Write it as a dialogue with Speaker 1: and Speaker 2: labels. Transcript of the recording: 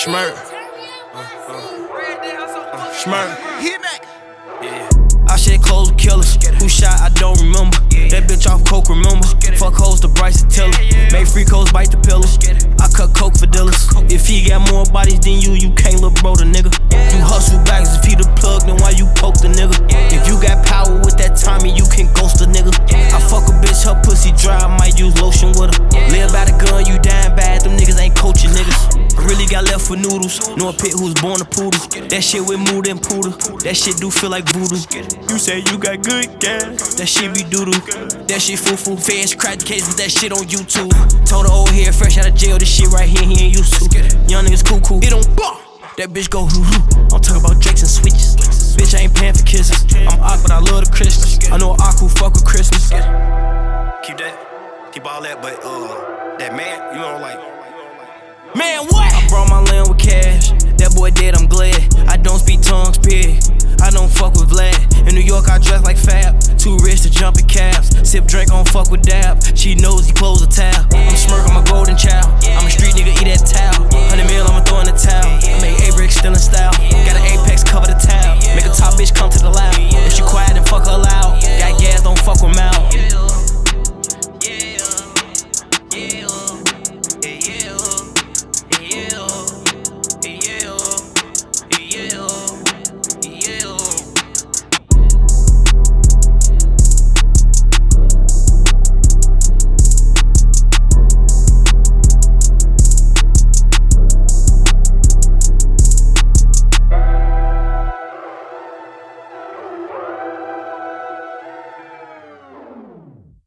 Speaker 1: Schmirk. Schmirk.
Speaker 2: Hit back.
Speaker 1: Yeah. I shed clothes with killers. Who shot, I don't remember. That bitch off coke, remember. Fuck hoes to Bryce and Tiller. Make free codes, bite the pillows. I cut coke for dealers. If he got more bodies than you can't look bro the nigga. You hustle bags, if he the plug, then why you poke the nigga? If you got power with that timing, you can ghost a nigga. I fuck a bitch, her pussy dry, I might use lotion with her. Live by the gun, you dying bad, them niggas ain't coaching niggas. I really got left for noodles. Know a pit who's born a poodle. That shit with mood and poodle. That shit do feel like voodoo. You say you got good gas, that shit be doodoo. That shit foo-foo. Feds crack the case with that shit on YouTube. Told the old head fresh out of jail, this shit right here he ain't used to. Young niggas cool. It don't ball. That bitch go hoo-hoo. I'm talking about drakes and switches. Bitch, I ain't paying for kisses. I'm awkward, but I love the Christmas. I know an who fuck with Christmas. Keep all that, but that man, you know, like. Man, what? I brought my land with cash. That boy dead, I'm glad. I don't speak tongues, pig. I don't fuck with Vlad. In New York, I dress like Fab. Too rich to jump in cabs. Sip drink, on fuck with Dab. She knows he close a tab. I'm smirking my gold